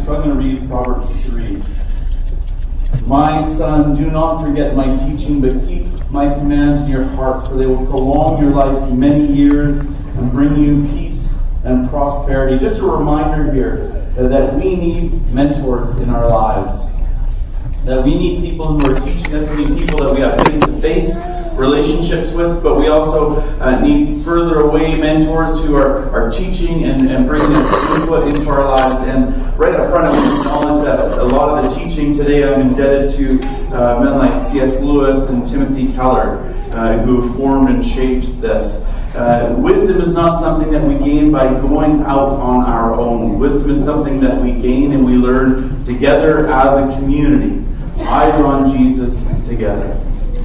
So I'm going to read Proverbs 3. My son, do not forget my teaching, but keep my commands in your heart, for they will prolong your life many years and bring you peace and prosperity. Just a reminder here that we need mentors in our lives. That we need people who are teaching us. We need people that we have face-to-face relationships with, but we also need further away mentors who are teaching and bringing us input into our lives. And right up front, I want to acknowledge that a lot of the teaching today I'm indebted to men like C.S. Lewis and Timothy Keller, who have formed and shaped this. Wisdom is not something that we gain by going out on our own. Wisdom is something that we gain and we learn together as a community. Eyes on Jesus together.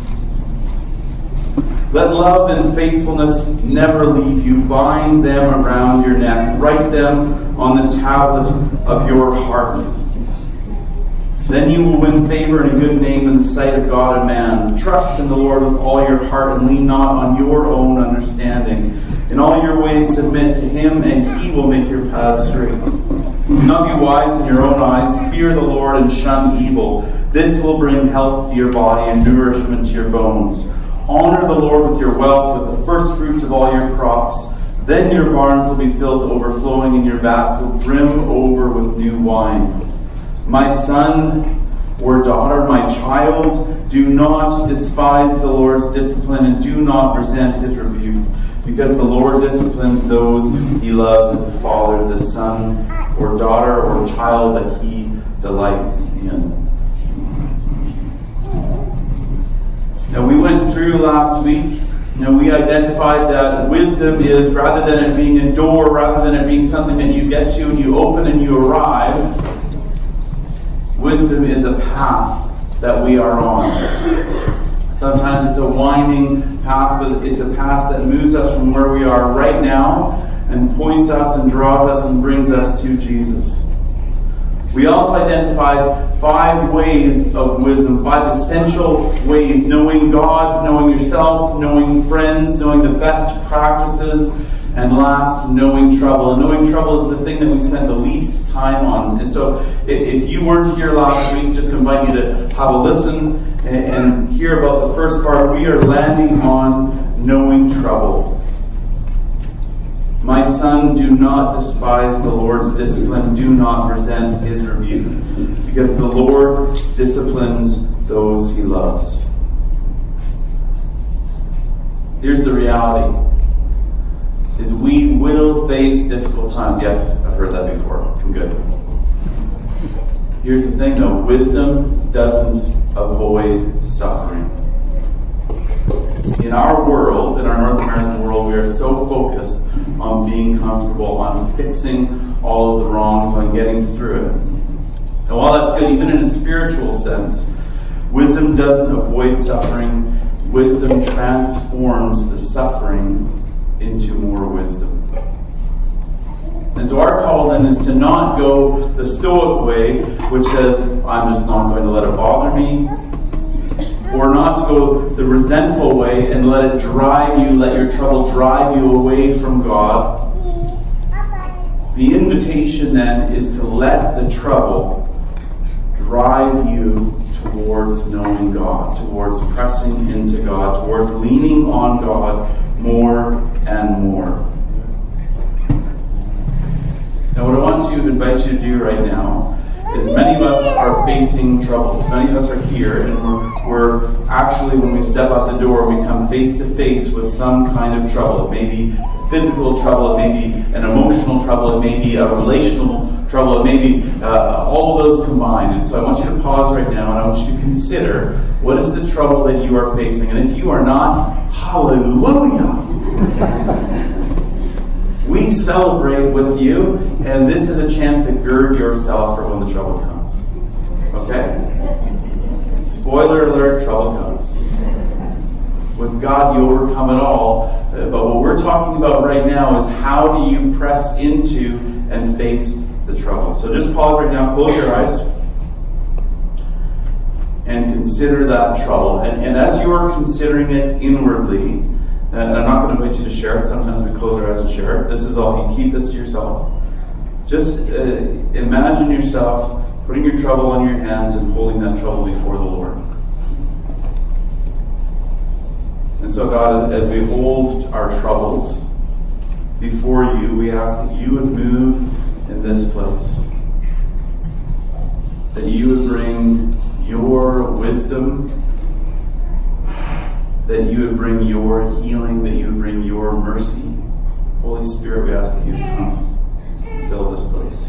Let love and faithfulness never leave you. Bind them around your neck. Write them on the tablet of your heart. Then you will win favor and a good name in the sight of God and man. Trust in the Lord with all your heart and lean not on your own understanding. In all your ways submit to Him, and He will make your paths straight. Do not be wise in your own eyes. Fear the Lord and shun evil. This will bring health to your body and nourishment to your bones. Honor the Lord with your wealth, with the first fruits of all your crops. Then your barns will be filled to overflowing, and your vats will brim over with new wine. My son or daughter, my child, do not despise the Lord's discipline, and do not resent His rebuke, because the Lord disciplines those He loves as the father, the son or daughter or child that He delights in. Now, we went through last week, we identified that wisdom is, rather than it being a door, rather than it being something that you get to and you open and you arrive, wisdom is a path that we are on. Sometimes it's a winding path, but it's a path that moves us from where we are right now and points us and draws us and brings us to Jesus. We also identified 5 ways of wisdom, 5 essential ways: knowing God, knowing yourself, knowing friends, knowing the best practices, and last, knowing trouble. And knowing trouble is the thing that we spend the least time on. And so if you weren't here last week, just invite you to have a listen and hear about the first part. We are landing on knowing trouble. My son, do not despise the Lord's discipline. Do not resent His rebuke, because the Lord disciplines those He loves. Here's the reality, is we will face difficult times. Yes, I've heard that before. I'm good. Here's the thing though, wisdom doesn't avoid suffering. In our world, in our North American world, we are so focused on being comfortable, on fixing all of the wrongs, on getting through it. And while that's good, even in a spiritual sense, wisdom doesn't avoid suffering. Wisdom transforms the suffering into more wisdom. And so our call then is to not go the Stoic way, which says, I'm just not going to let it bother me. Or not to go the resentful way and let it drive you, let your trouble drive you away from God. The invitation then is to let the trouble drive you towards knowing God, towards pressing into God, towards leaning on God more and more. Now, what I want to invite you to do right now is, many of us are facing troubles. Many of us are here, and we're actually, when we step out the door, we come face to face with some kind of trouble. It may be physical trouble, it may be an emotional trouble, it may be a relational trouble, it may be all of those combined. And so I want you to pause right now, and I want you to consider, what is the trouble that you are facing? And if you are not, hallelujah! We celebrate with you, and this is a chance to gird yourself for when the trouble comes. Okay? Spoiler alert, trouble comes. With God, you overcome it all. But what we're talking about right now is, how do you press into and face the trouble? So just pause right now, close your eyes, and consider that trouble. And as you are considering it inwardly, and I'm not going to invite you to share it. Sometimes we close our eyes and share it. This is all. You keep this to yourself. Just imagine yourself putting your trouble on your hands and holding that trouble before the Lord. And so, God, as we hold our troubles before you, we ask that you would move in this place. That you would bring your wisdom, that you would bring your healing, that you would bring your mercy. Holy Spirit, we ask that you would come and fill this place.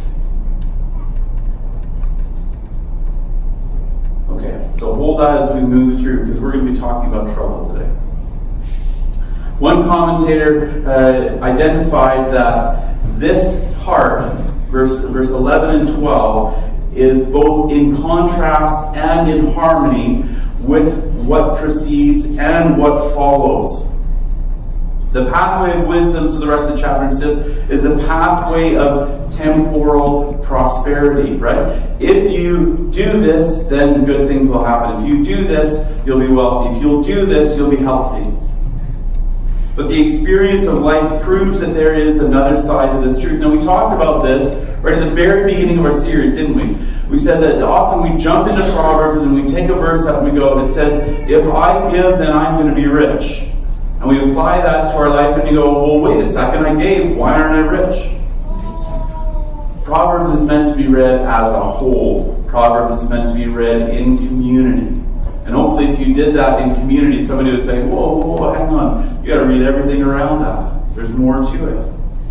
Okay, so hold that as we move through, because we're going to be talking about trouble today. One commentator identified that this part, verse 11 and 12, is both in contrast and in harmony with what precedes and what follows. The pathway of wisdom, so the rest of the chapter insists, is the pathway of temporal prosperity, right? If you do this, then good things will happen. If you do this, you'll be wealthy. If you'll do this, you'll be healthy. But the experience of life proves that there is another side to this truth. Now, we talked about this right at the very beginning of our series, didn't we? We said that often we jump into Proverbs and we take a verse up and we go, and it says, if I give, then I'm going to be rich. And we apply that to our life and we go, well, wait a second, I gave, why aren't I rich? Proverbs is meant to be read as a whole. Proverbs is meant to be read in community. And hopefully if you did that in community, somebody would say, whoa, hang on. You got to read everything around that. There's more to it.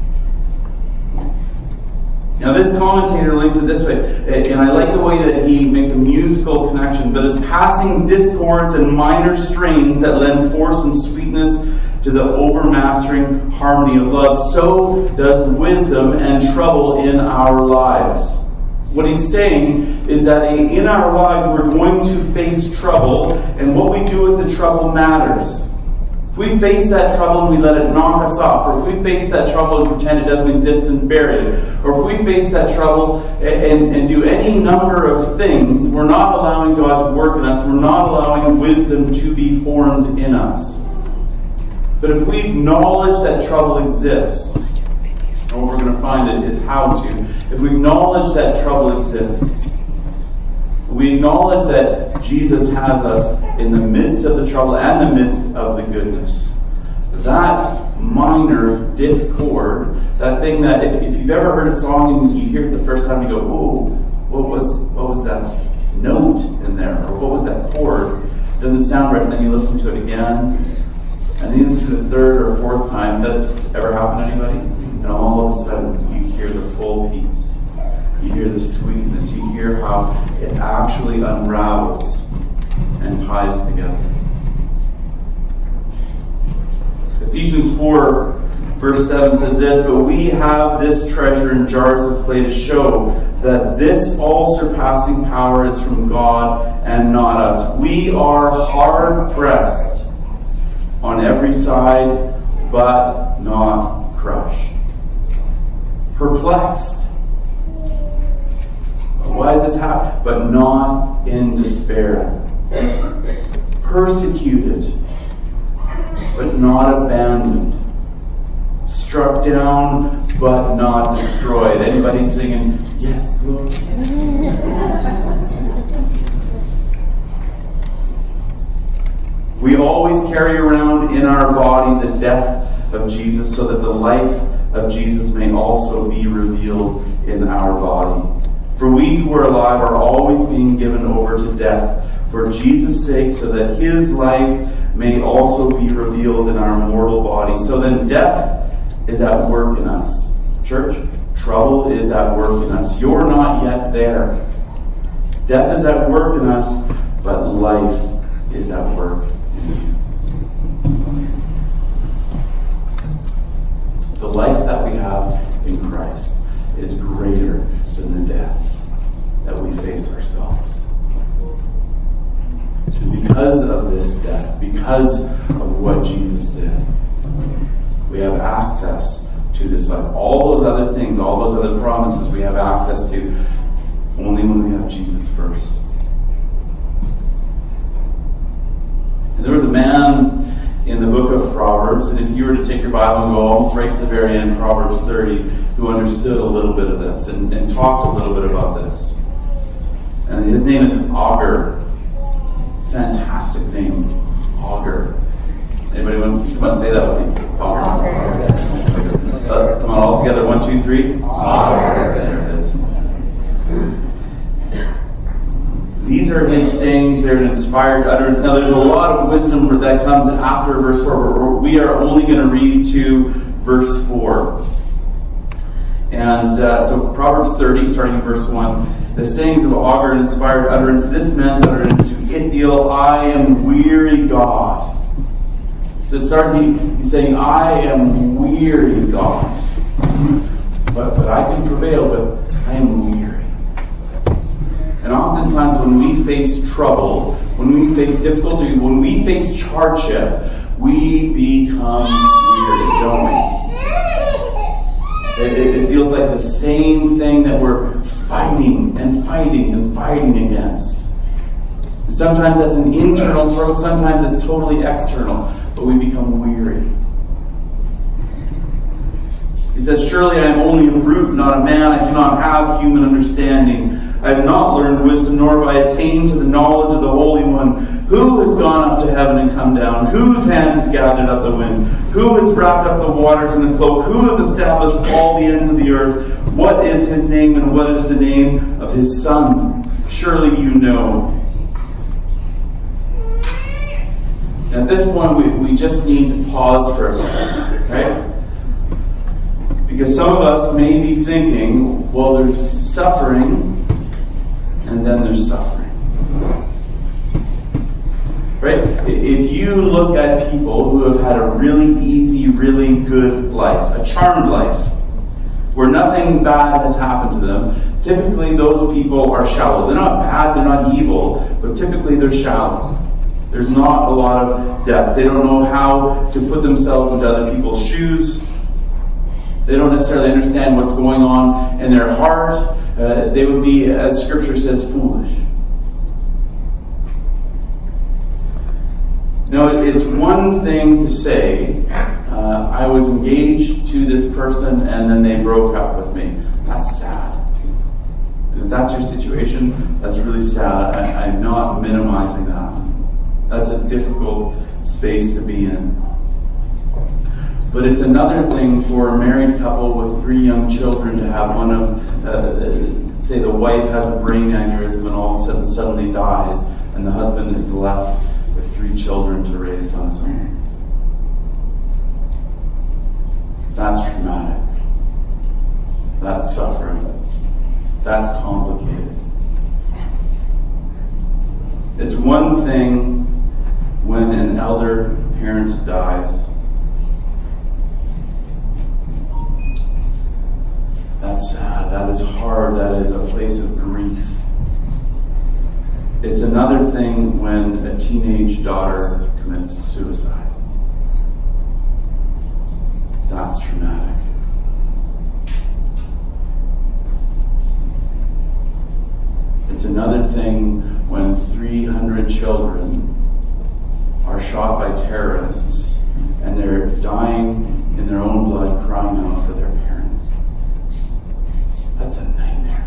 Now this commentator links it this way, and I like the way that he makes a musical connection, but as passing discords and minor strains that lend force and sweetness to the overmastering harmony of love, so does wisdom and trouble in our lives. What he's saying is that in our lives we're going to face trouble, and what we do with the trouble matters. If we face that trouble and we let it knock us off, or if we face that trouble and pretend it doesn't exist and bury it, or if we face that trouble and do any number of things, we're not allowing God to work in us, we're not allowing wisdom to be formed in us. But if we acknowledge that trouble exists, and what we're going to find is how to. If we acknowledge that trouble exists, we acknowledge that Jesus has us in the midst of the trouble and the midst of the goodness. That minor discord, that thing that if you've ever heard a song and you hear it the first time, you go, "Whoa, what was that note in there? Or what was that chord?" It doesn't sound right, and then you listen to it again, and then you listen to the third or fourth time. That's ever happened to anybody? And all of a sudden, you hear the full piece. You hear the sweetness. You hear how it actually unravels and ties together. Ephesians 4, verse 7 says this, "But we have this treasure in jars of clay to show that this all-surpassing power is from God and not us. We are hard-pressed on every side, but not crushed. Perplexed." Why is this happening? But not in despair. Persecuted, but not abandoned. Struck down, but not destroyed. Anybody singing, "Yes, Lord"? We always carry around in our body the death of Jesus, so that the life of Jesus may also be revealed in our body. For we who are alive are always being given over to death for Jesus' sake, so that his life may also be revealed in our mortal body. So then death is at work in us. Church, trouble is at work in us. You're not yet there. Death is at work in us, but life is at work in you. The life that we have in Christ is greater than the death that we face ourselves. And because of this death, because of what Jesus did, we have access to this life. All those other things, all those other promises we have access to only when we have Jesus first. And there was a man in the book of Proverbs, and if you were to take your Bible while ago, almost right to the very end, Proverbs 30, who understood a little bit of this and talked a little bit about this. And his name is Augur. Fantastic name. Augur. Anybody want to say that with me? Augur. Come on, all together. 1, 2, 3. Augur. There it is. These are his sayings. They're an inspired utterance. Now, there's a lot of wisdom that comes after verse 4. We are only going to read to verse 4. And so Proverbs 30, starting in verse 1. The sayings of Augur, an inspired utterance. This man's utterance to Ithiel, I am weary, God. To start, he's saying, I am weary, God. But I can prevail, but I am weary. And oftentimes when we face trouble, when we face difficulty, when we face hardship, we become weary, don't we? It feels like the same thing that we're fighting and fighting and fighting against. And sometimes that's an internal struggle, sometimes it's totally external, but we become weary. He says, surely I am only a brute, not a man. I do not have human understanding. I have not learned wisdom, nor have I attained to the knowledge of the Holy One. Who has gone up to heaven and come down? Whose hands have gathered up the wind? Who has wrapped up the waters in a cloak? Who has established all the ends of the earth? What is his name, and what is the name of his son? Surely you know. And at this point, we just need to pause for a second, right? Because some of us may be thinking, well, there's suffering, and then there's suffering. Right? If you look at people who have had a really easy, really good life, a charmed life, where nothing bad has happened to them, typically those people are shallow. They're not bad, they're not evil, but typically they're shallow. There's not a lot of depth. They don't know how to put themselves into other people's shoes. They don't necessarily understand what's going on in their heart. They would be, as Scripture says, foolish. Now, it's one thing to say, I was engaged to this person and then they broke up with me. That's sad. And if that's your situation, that's really sad. I'm not minimizing that. That's a difficult space to be in. But it's another thing for a married couple with 3 young children to have one of, say the wife has a brain aneurysm and all of a sudden suddenly dies, and the husband is left with 3 children to raise on his own. That's traumatic. That's suffering. That's complicated. It's one thing when an elder parent dies. That's sad. That is hard. That is a place of grief. It's another thing when a teenage daughter commits suicide. That's traumatic. It's another thing when 300 children are shot by terrorists and they're dying in their own blood, crying out for their parents. That's a nightmare.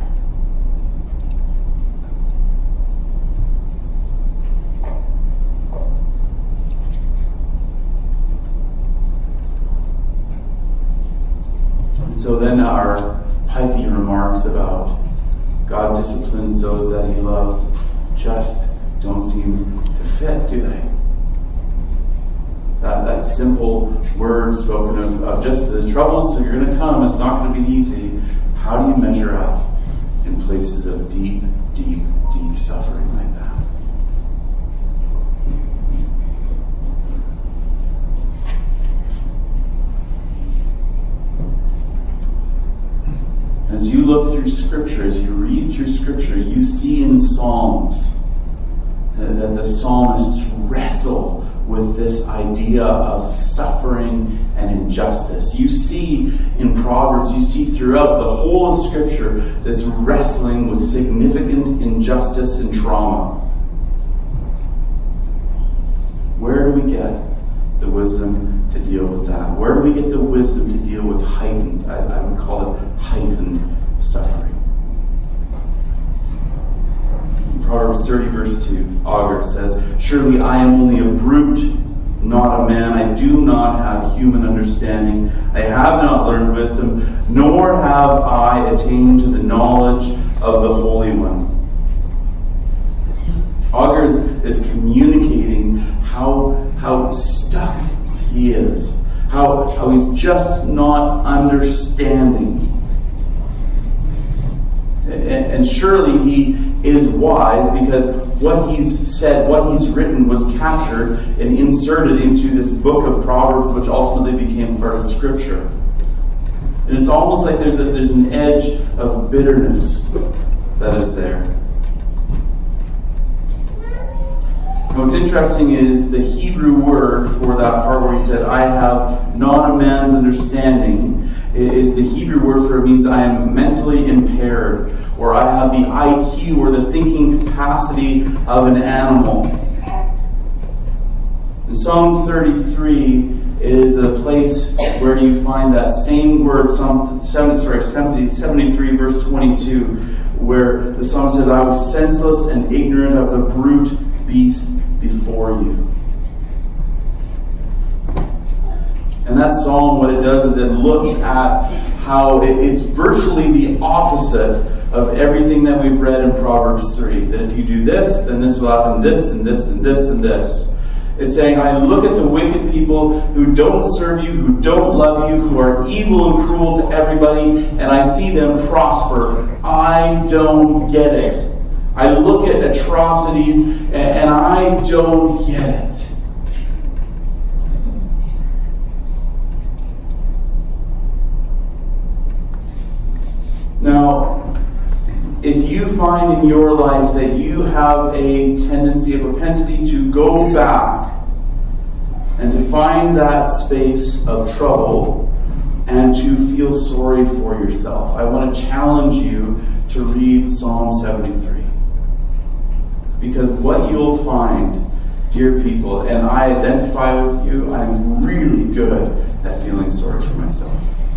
And so then our pithy remarks about God disciplines those that he loves just don't seem to fit, do they? That simple word spoken of just the troubles are going to come, it's not going to be easy. How do you measure up in places of deep, deep, deep suffering like that? As you look through Scripture, as you read through Scripture, you see in Psalms that the psalmists wrestle with this idea of suffering and injustice. You see in Proverbs, you see throughout the whole of Scripture this wrestling with significant injustice and trauma. Where do we get the wisdom to to deal with that? Where do we get the wisdom to deal with heightened, I would call it heightened suffering? In Proverbs 30 verse 2, Agur says, "Surely I am only a brute, not a man. I do not have human understanding. I have not learned wisdom, nor have I attained to the knowledge of the Holy One." Agur is communicating how stuck he is, how he's just not understanding. And surely he is wise, because what he's said, what he's written, was captured and inserted into this book of Proverbs, which ultimately became part of Scripture. And it's almost like there's an edge of bitterness that is there. And what's interesting is the Hebrew word for that part where he said, "I have not a man's understanding," is the Hebrew word for it means I am mentally impaired, or I have the IQ or the thinking capacity of an animal. And Psalm 33 is a place where you find that same word, Psalm 73 verse 22, where the psalmist says, "I was senseless and ignorant of the brute beast before you." And that psalm, what it does is it looks at how it's virtually the opposite of everything that we've read in Proverbs 3. That if you do this, then this will happen, this and this and this and this. It's saying, I look at the wicked people who don't serve you, who don't love you, who are evil and cruel to everybody, and I see them prosper. I don't get it. I look at atrocities and I don't get it. Now, if you find in your life that you have a tendency, a propensity to go back and to find that space of trouble and to feel sorry for yourself, I want to challenge you to read Psalm 73. Because what you'll find, dear people, and I identify with you, I'm really good at feeling sorry for myself.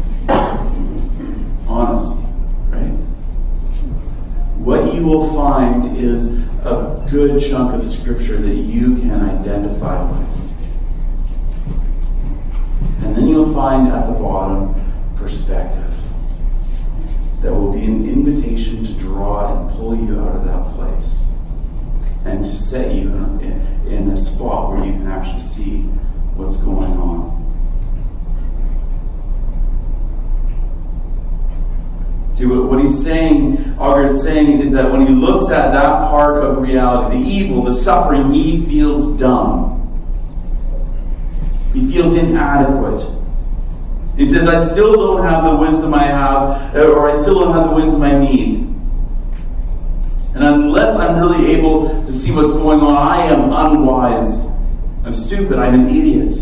Honestly. Right? What you will find is a good chunk of Scripture that you can identify with. And then you'll find at the bottom perspective that will be an invitation to draw and pull you out of that place and to set you in a spot where you can actually see what's going on. See, what he's saying, Agur is saying, is that when he looks at that part of reality, the evil, the suffering, he feels dumb. He feels inadequate. He says, I still don't have the wisdom I have, or I still don't have the wisdom I need. And unless I'm really able to see what's going on, I am unwise. I'm stupid. I'm an idiot.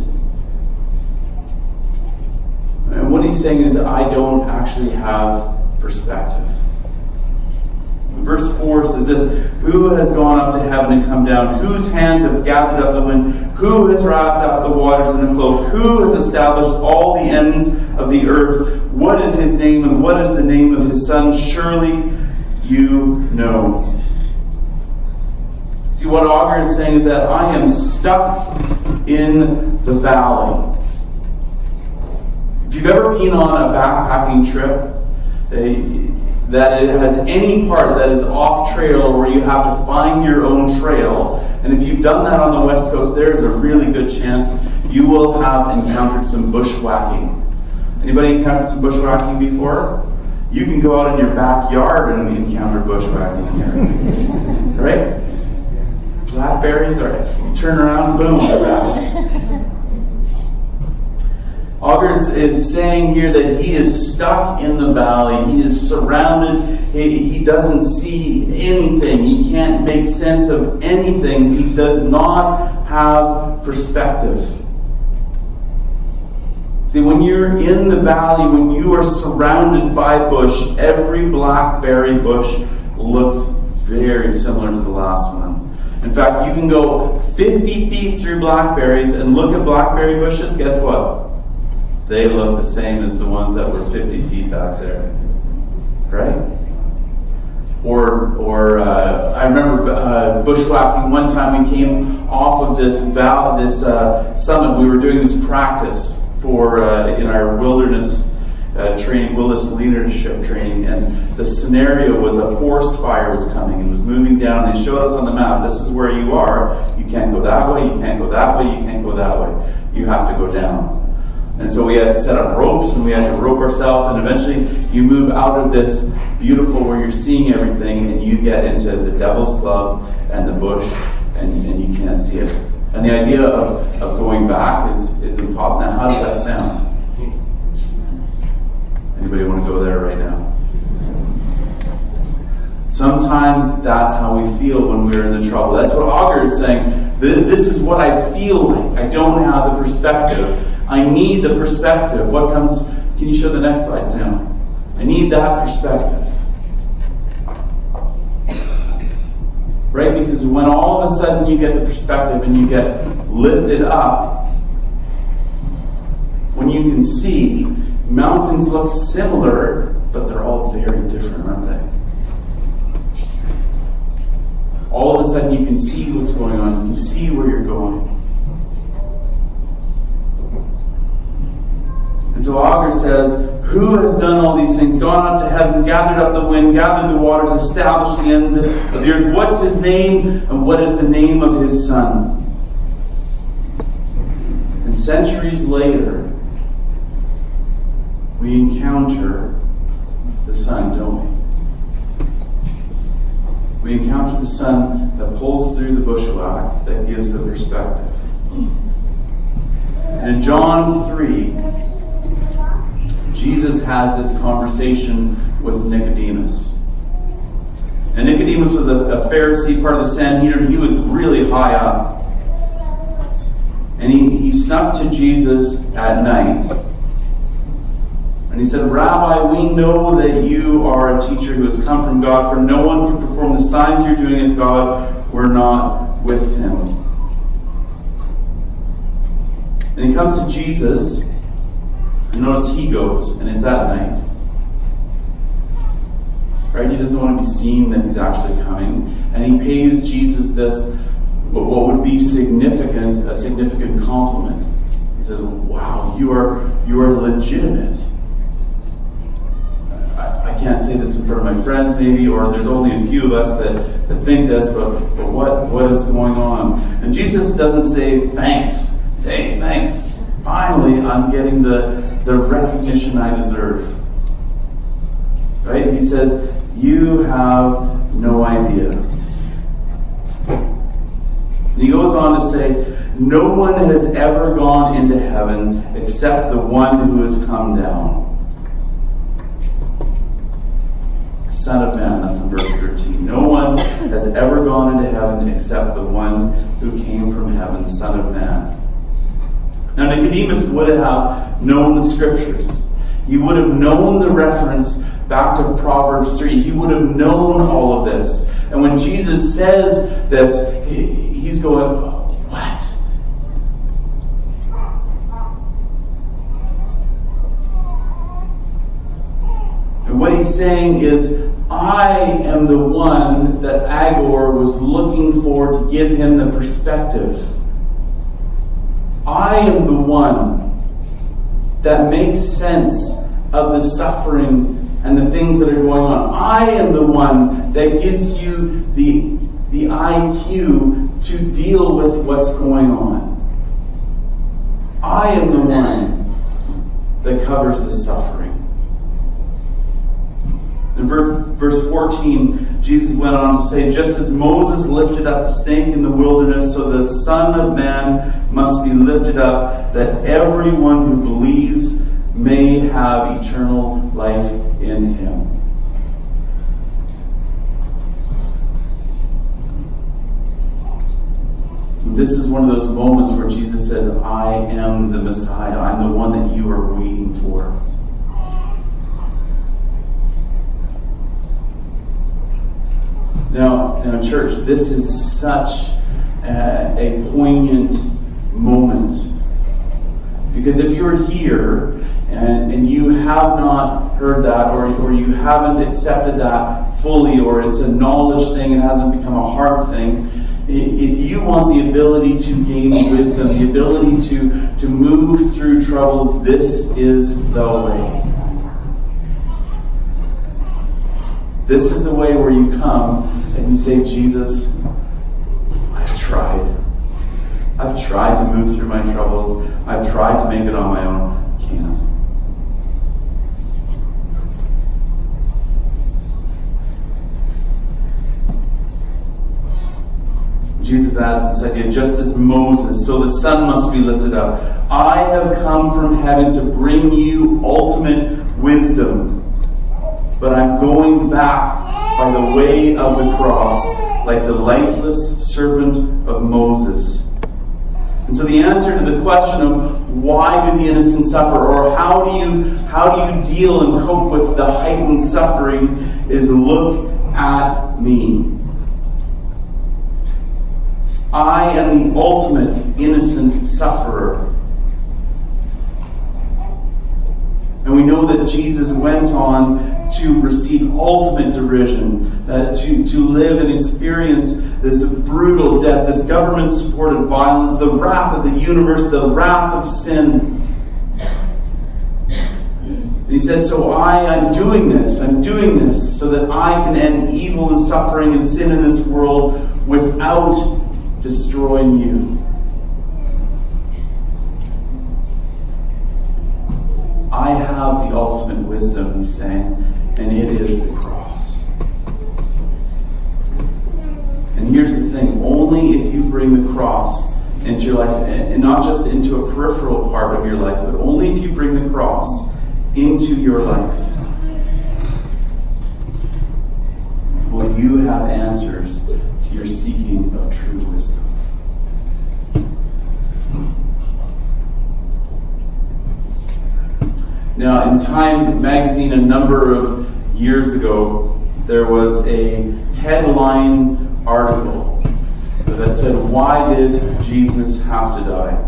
And what he's saying is that I don't actually have perspective. Verse 4 says this, who has gone up to heaven and come down? Whose hands have gathered up the wind? Who has wrapped up the waters in a cloak? Who has established all the ends of the earth? What is his name and what is the name of his son? Surely you know. See, what Agur is saying is that I am stuck in the valley. If you've ever been on a backpacking trip, that it has any part that is off trail where you have to find your own trail, and if you've done that on the West Coast, there's a really good chance you will have encountered some bushwhacking. Anybody encountered some bushwhacking before? You can go out in your backyard and encounter bushwhacking here. Right? Blackberries, or you turn around, boom, they're back. Agur is saying here that he is stuck in the valley. He is surrounded. He doesn't see anything. He can't make sense of anything. He does not have perspective. See, when you're in the valley, when you are surrounded by bush, every blackberry bush looks very similar to the last one. In fact, you can go 50 feet through blackberries and look at blackberry bushes. Guess what? They look the same as the ones that were 50 feet back there. Right? Or I remember bushwhacking. One time we came off of this summit. We were doing this practice for in our wilderness training, wilderness leadership training, and the scenario was a forest fire was coming and was moving down. They showed us on the map, this is where you are. You can't go that way, you can't go that way, you can't go that way. You have to go down. And so we had to set up ropes, and we had to rope ourselves, and eventually you move out of this beautiful where you're seeing everything, and you get into the Devil's Club and the bush, and you can't see it. And the idea of going back is impossible. Now, how does that sound? Anybody want to go there right now? Sometimes that's how we feel when we're in the trouble. That's what Augur is saying. This is what I feel like. I don't have the perspective. I need the perspective. What comes? Can you show the next slide, Sam? I need that perspective. Right? Because when all of a sudden you get the perspective and you get lifted up, when you can see, mountains look similar, but they're all very different, aren't they? All of a sudden you can see what's going on. You can see where you're going. And so Augur says, who has done all these things, gone up to heaven, gathered up the wind, gathered the waters, established the ends of the earth? What's his name, and what is the name of his son? And centuries later, we encounter the Son, don't we? We encounter the Son that pulls through the bushwhack, that gives the perspective. And in John 3, Jesus has this conversation with Nicodemus. And Nicodemus was a Pharisee, part of the Sanhedrin. He was really high up. And he snuck to Jesus at night. And he said, Rabbi, we know that you are a teacher who has come from God, for no one can perform the signs you're doing as God were not with him. And he comes to Jesus, and notice he goes, and it's at night. Right? He doesn't want to be seen that he's actually coming. And he pays Jesus this, what would be a significant compliment. He says, wow, you are legitimate. I can't say this in front of my friends maybe, or there's only a few of us that think this, but what is going on? And Jesus doesn't say thanks. Hey, thanks. Finally, I'm getting the recognition I deserve. Right? He says, you have no idea. And he goes on to say, no one has ever gone into heaven except the one who has come down. Son of Man, that's in verse 13. No one has ever gone into heaven except the one who came from heaven, the Son of Man. Now Nicodemus would have known the scriptures. He would have known the reference back to Proverbs 3. He would have known all of this. And when Jesus says this, he's going, what? And what he's saying is, I am the one that Agur was looking for to give him the perspective. I am the one that makes sense of the suffering and the things that are going on. I am the one that gives you the IQ to deal with what's going on. I am the one that covers the suffering. In verse 14, Jesus went on to say, just as Moses lifted up the snake in the wilderness, so the Son of Man must be lifted up, that everyone who believes may have eternal life in him. This is one of those moments where Jesus says, I am the Messiah. I'm the one that you are waiting for. Now, church, this is such a poignant moment. Because if you're here and you have not heard that, or you haven't accepted that fully, or it's a knowledge thing, it hasn't become a heart thing, if you want the ability to gain wisdom, the ability to move through troubles, this is the way. This is the way where you come and you say, Jesus, I've tried. I've tried to move through my troubles. I've tried to make it on my own. I can't. Jesus adds this idea, just as Moses, so the Son must be lifted up. I have come from heaven to bring you ultimate wisdom. But I'm going back by the way of the cross, like the lifeless servant of Moses. And so the answer to the question of why do the innocent suffer, or how do you deal and cope with the heightened suffering, is look at me. I am the ultimate innocent sufferer. And we know that Jesus went on to receive ultimate derision, to live and experience this brutal death, this government-supported violence, the wrath of the universe, the wrath of sin. And he said, so I'm doing this so that I can end evil and suffering and sin in this world without destroying you. I have the ultimate wisdom, he's saying, and it is the cross. And here's the thing, only if you bring the cross into your life, and not just into a peripheral part of your life, but only if you bring the cross into your life, will you have answers to your seeking of true wisdom. Now, in Time magazine, a number of years ago, there was a headline article that said, "Why did Jesus have to die?"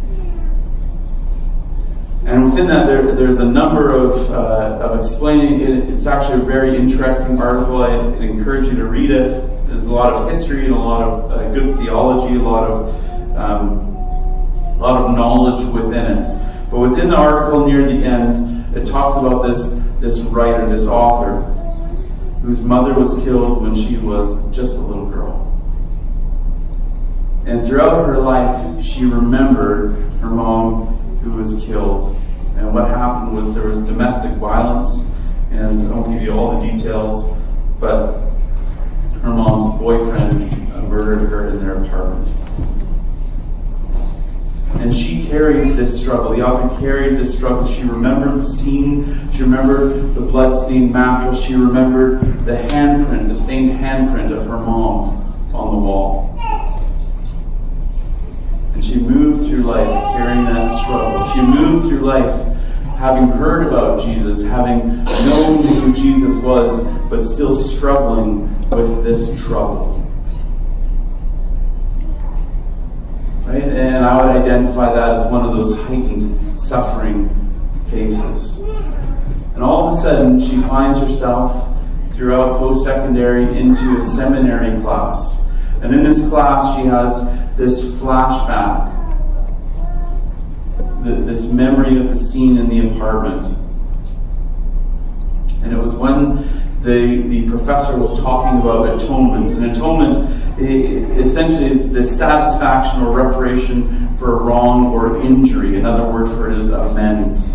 And within that, there's a number of explaining it. It's actually a very interesting article. I encourage you to read it. There's a lot of history and a lot of good theology, a lot of knowledge within it. But within the article near the end, it talks about this writer, this author, whose mother was killed when she was just a little girl. And throughout her life, she remembered her mom who was killed. And what happened was there was domestic violence, and I won't give you all the details, but her mom's boyfriend murdered her in their apartment. And she carried this struggle. The author carried this struggle. She remembered the scene. She remembered the blood-stained mattress. She remembered the handprint, the stained handprint of her mom on the wall. And she moved through life carrying that struggle. She moved through life having heard about Jesus, having known who Jesus was, but still struggling with this trouble. Right? And I would identify that as one of those heightened suffering cases. And all of a sudden, she finds herself throughout post-secondary into a seminary class. And in this class, she has this flashback, this memory of the scene in the apartment. And it was when the professor was talking about atonement. And atonement essentially is the satisfaction or reparation for a wrong or injury. Another word for it is amends.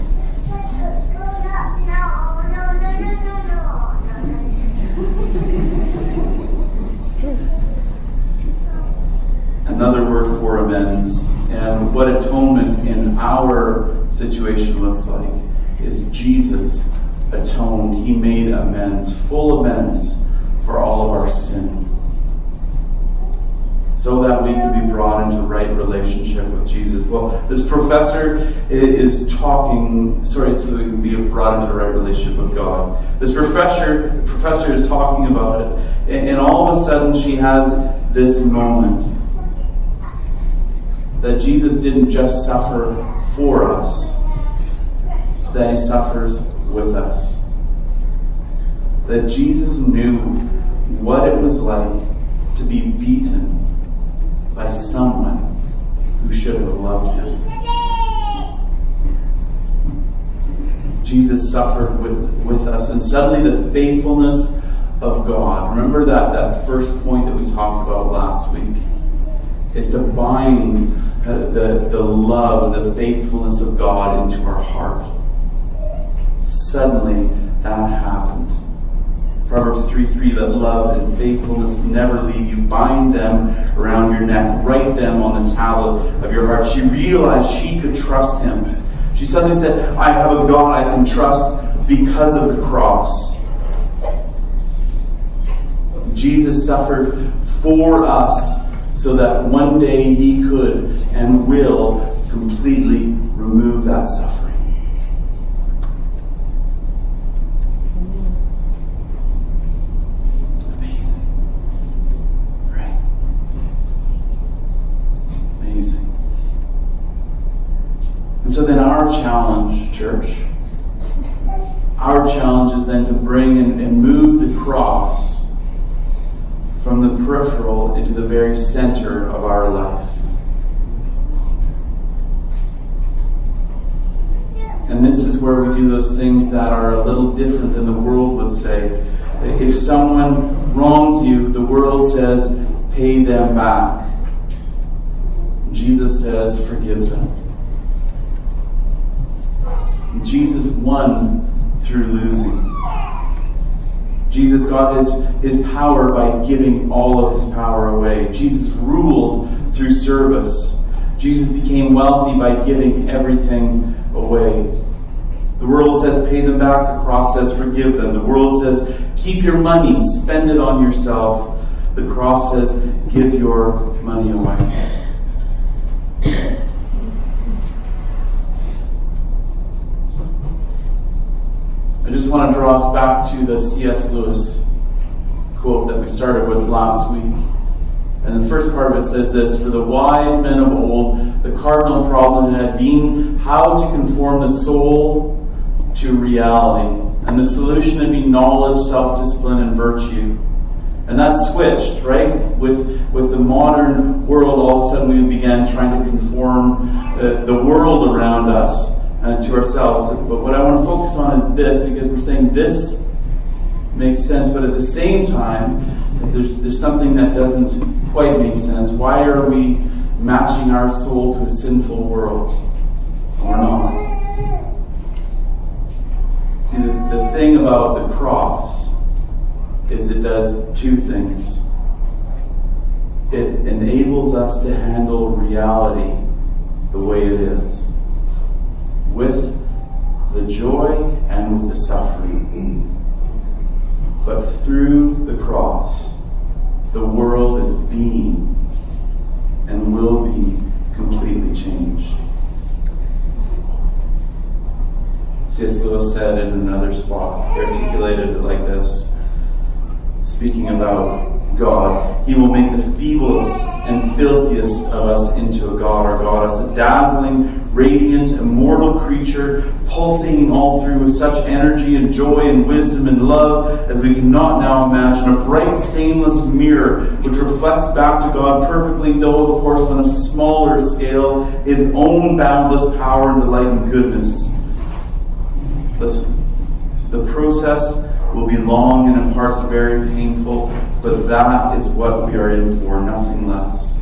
Another word for amends. And what atonement in our situation looks like is Jesus atoned. He made amends, full amends for all of our sin, so that we could be brought into right relationship with Jesus? Well, this professor is talking, so we can be brought into right relationship with God. This professor is talking about it, and all of a sudden she has this moment that Jesus didn't just suffer for us, that he suffers with us. That Jesus knew what it was like to be beaten by someone who should have loved him. Jesus suffered with us, and suddenly the faithfulness of God. Remember that first point that we talked about last week? Is to bind the love, the faithfulness of God into our heart. Suddenly that happened. Proverbs 3:3, that love and faithfulness never leave you. Bind them around your neck. Write them on the tablet of your heart. She realized she could trust him. She suddenly said, I have a God I can trust because of the cross. Jesus suffered for us so that one day he could and will completely remove that suffering. So then our challenge, church, our challenge is then to bring and move the cross from the peripheral into the very center of our life. And this is where we do those things that are a little different than the world would say. If someone wrongs you, the world says, pay them back. Jesus says, forgive them. Jesus won through losing. Jesus got his power by giving all of his power away. Jesus ruled through service. Jesus became wealthy by giving everything away. The world says, pay them back. The cross says, forgive them. The world says, keep your money, spend it on yourself. The cross says, give your money away. I just want to draw us back to the C.S. Lewis quote that we started with last week. And the first part of it says this: for the wise men of old, the cardinal problem had been how to conform the soul to reality. And the solution had been knowledge, self-discipline, and virtue. And that switched, right? With the modern world, all of a sudden we began trying to conform the world around us to ourselves. But what I want to focus on is this, because we're saying this makes sense, but at the same time, there's something that doesn't quite make sense. Why are we matching our soul to a sinful world? Or not? See, the thing about the cross is it does two things. It enables us to handle reality the way it is, with the joy and with the suffering. But through the cross, the world is being and will be completely changed. C.S. Lewis said in another spot, he articulated it like this, speaking about God: he will make the feeblest and filthiest of us into a god or goddess, a dazzling, radiant, immortal creature, pulsating all through with such energy and joy and wisdom and love as we cannot now imagine, a bright, stainless mirror which reflects back to God perfectly, though of course on a smaller scale, his own boundless power and delight and goodness. Listen, the process will be long and in parts very painful, but that is what we are in for, nothing less.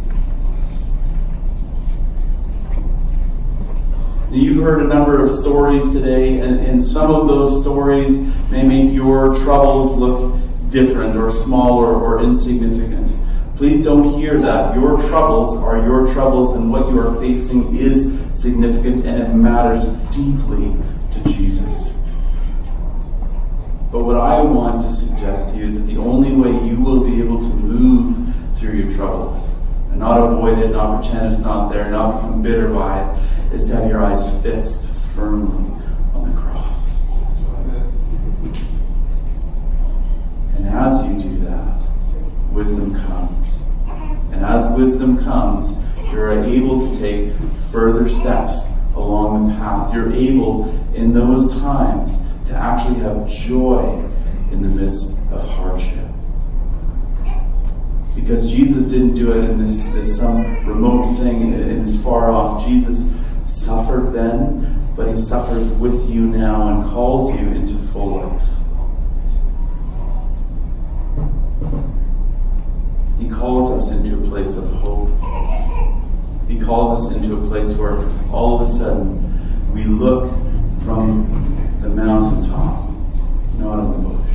Now, you've heard a number of stories today, and some of those stories may make your troubles look different or smaller or insignificant. Please don't hear that. Your troubles are your troubles, and what you are facing is significant, and it matters deeply to Jesus. But what I want to suggest to you is that the only way you will be able to move through your troubles and not avoid avoid it, not pretend it's not there, not become bitter by it, is to have your eyes fixed firmly on the cross. And as you do that, wisdom comes. And as wisdom comes, you're able to take further steps along the path. You're able, in those times, to actually have joy in the midst of hardship. Because Jesus didn't do it in this some remote thing, in this far off. Jesus suffered then, but he suffers with you now and calls you into full life. He calls us into a place of hope. He calls us into a place where all of a sudden we look from the mountaintop, not in the bush.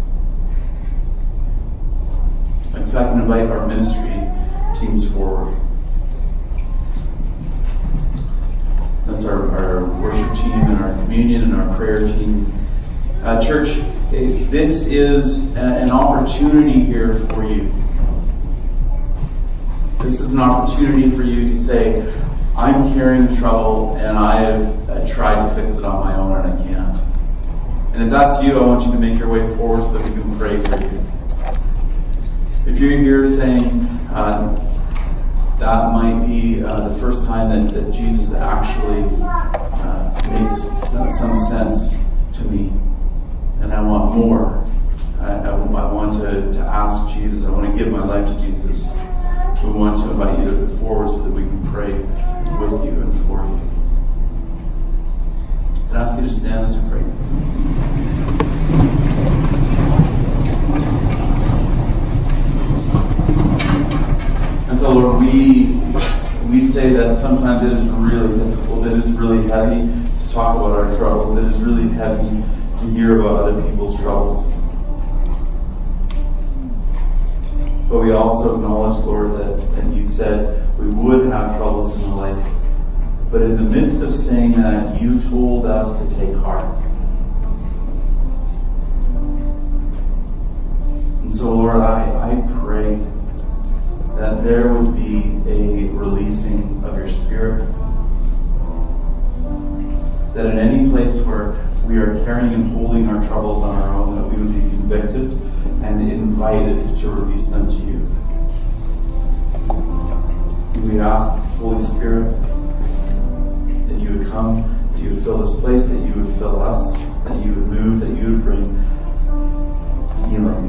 In fact, I can invite our ministry teams forward. That's our worship team and our communion and our prayer team. Church, this is an opportunity here for you. This is an opportunity for you to say, I'm carrying trouble and I have tried to fix it on my own and I can't. And if that's you, I want you to make your way forward so that we can pray for you. If you're here saying that might be the first time that Jesus actually makes some sense to me, and I want more. I want to ask Jesus. I want to give my life to Jesus. We want to invite you to come forward so that we can pray with you and for you. And ask you to stand as we pray. And so, Lord, we say that sometimes it is really difficult, it is really heavy to talk about our troubles, it is really heavy to hear about other people's troubles. But we also acknowledge, Lord, that you said we would have troubles in life. But in the midst of saying that, you told us to take heart. And so, Lord, I pray that there would be a releasing of your Spirit. That in any place where we are carrying and holding our troubles on our own, that we would be convicted and invited to release them to you. And we ask, Holy Spirit, that you would come, that you would fill this place, that you would fill us, that you would move, that you would bring healing.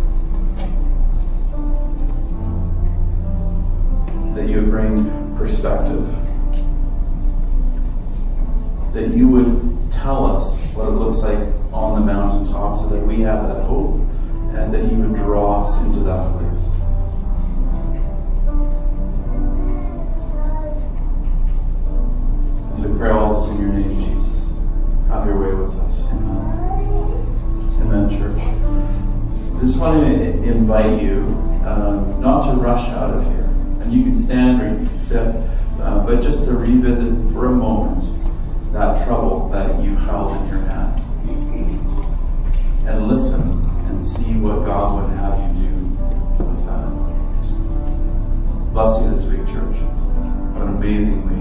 That you would bring perspective. That you would tell us what it looks like on the mountaintop so that we have that hope and that you would draw us into that place. As we pray all this in your name, Jesus, have your way with us. Amen. Amen, church. I just want to invite you not to rush out of here. And you can stand or you can sit, but just to revisit for a moment that trouble that you held in your hands. And listen and see what God would have you do with that. Bless you this week, church. Have an amazing week.